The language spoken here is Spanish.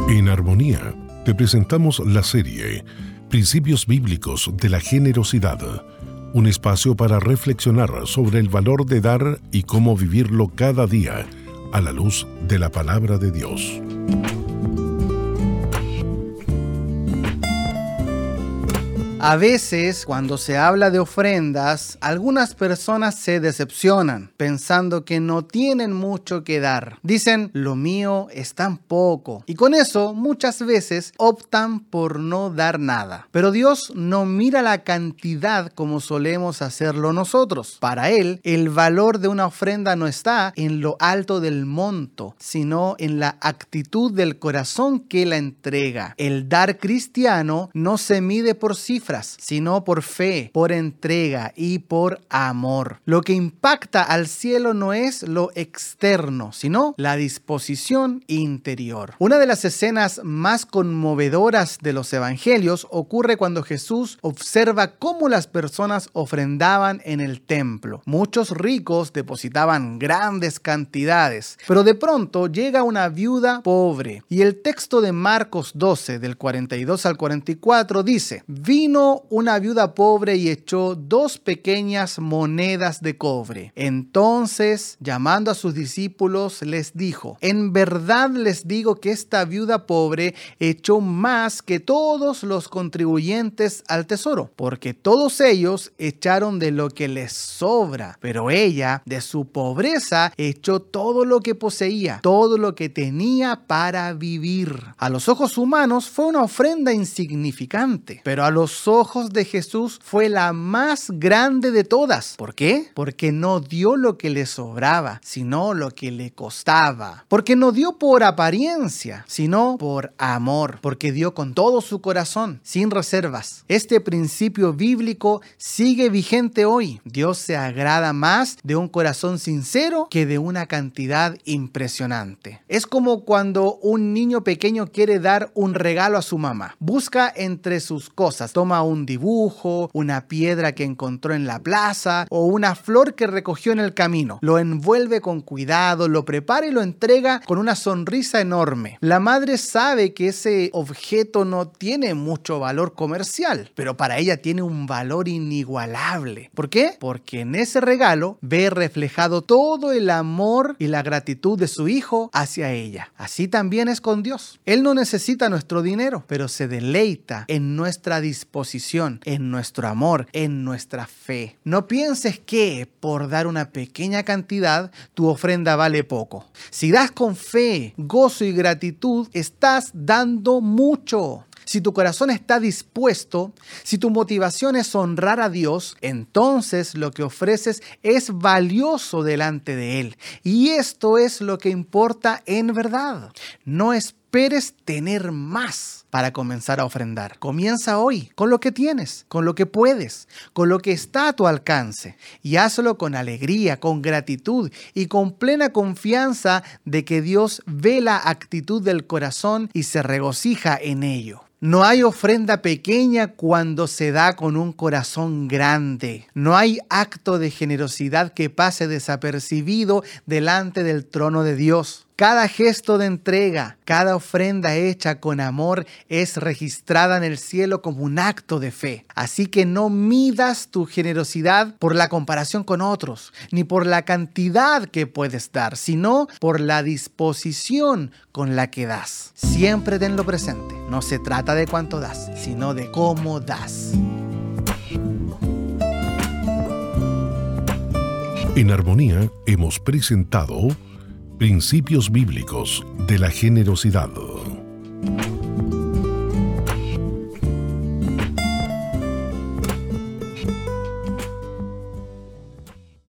En Armonía te presentamos la serie Principios Bíblicos de la Generosidad, un espacio para reflexionar sobre el valor de dar y cómo vivirlo cada día a la luz de la Palabra de Dios. A veces, cuando se habla de ofrendas, algunas personas se decepcionan, pensando que no tienen mucho que dar. Dicen, lo mío es tan poco. Y con eso, muchas veces optan por no dar nada. Pero Dios no mira la cantidad como solemos hacerlo nosotros. Para Él, el valor de una ofrenda no está en lo alto del monto, sino en la actitud del corazón que la entrega. El dar cristiano no se mide por cifras, sino por fe, por entrega y por amor. Lo que impacta al cielo no es lo externo, sino la disposición interior. Una de las escenas más conmovedoras de los evangelios ocurre cuando Jesús observa cómo las personas ofrendaban en el templo. Muchos ricos depositaban grandes cantidades, pero de pronto llega una viuda pobre. Y el texto de Marcos 12, del 42 al 44, dice: Vino una viuda pobre y echó 2 pequeñas monedas de cobre. Entonces, llamando a sus discípulos, les dijo: En verdad les digo que esta viuda pobre echó más que todos los contribuyentes al tesoro, porque todos ellos echaron de lo que les sobra, pero ella, de su pobreza, echó todo lo que poseía, todo lo que tenía para vivir. A los ojos humanos fue una ofrenda insignificante, pero a los ojos de Jesús fue la más grande de todas. ¿Por qué? Porque no dio lo que le sobraba, sino lo que le costaba. Porque no dio por apariencia, sino por amor. Porque dio con todo su corazón, sin reservas. Este principio bíblico sigue vigente hoy. Dios se agrada más de un corazón sincero que de una cantidad impresionante. Es como cuando un niño pequeño quiere dar un regalo a su mamá. Busca entre sus cosas, toma un dibujo, una piedra que encontró en la plaza o una flor que recogió en el camino. Lo envuelve con cuidado, lo prepara y lo entrega con una sonrisa enorme. La madre sabe que ese objeto no tiene mucho valor comercial, pero para ella tiene un valor inigualable. ¿Por qué? Porque en ese regalo ve reflejado todo el amor y la gratitud de su hijo hacia ella. Así también es con Dios. Él no necesita nuestro dinero, pero se deleita en nuestra disposición, en nuestro amor, en nuestra fe. No pienses que por dar una pequeña cantidad tu ofrenda vale poco. Si das con fe, gozo y gratitud, estás dando mucho. Si tu corazón está dispuesto, si tu motivación es honrar a Dios, entonces lo que ofreces es valioso delante de Él. Y esto es lo que importa en verdad. No esperes tener más para comenzar a ofrendar. Comienza hoy con lo que tienes, con lo que puedes, con lo que está a tu alcance. Y hazlo con alegría, con gratitud y con plena confianza de que Dios ve la actitud del corazón y se regocija en ello. No hay ofrenda pequeña cuando se da con un corazón grande. No hay acto de generosidad que pase desapercibido delante del trono de Dios. Cada gesto de entrega, cada ofrenda hecha con amor es registrada en el cielo como un acto de fe. Así que no midas tu generosidad por la comparación con otros, ni por la cantidad que puedes dar, sino por la disposición con la que das. Siempre tenlo presente. No se trata de cuánto das, sino de cómo das. En Armonía hemos presentado Principios Bíblicos de la Generosidad.